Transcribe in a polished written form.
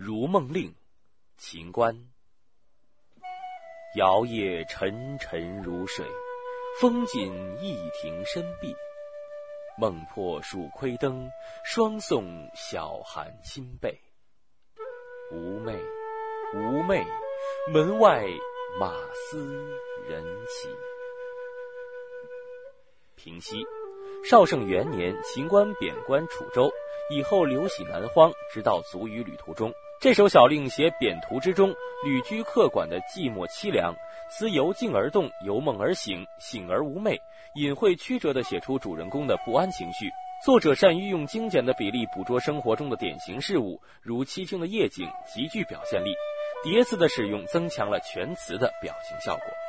如梦令》秦观。摇曳沉沉如水，风紧一庭深闭。梦破蜀窥灯，双送小寒新被。无寐无寐，门外马嘶人骑。平西，绍圣元年，秦观贬官楚州，以后流徙南荒，直到卒于旅途中。这首小令写贬途之中旅居客馆的寂寞凄凉，思由静而动，由梦而醒，醒而无寐，隐晦曲折地写出主人公的不安情绪。作者善于用精简的比例捕捉生活中的典型事物，如凄清的夜景，极具表现力。叠字的使用增强了全词的表情效果。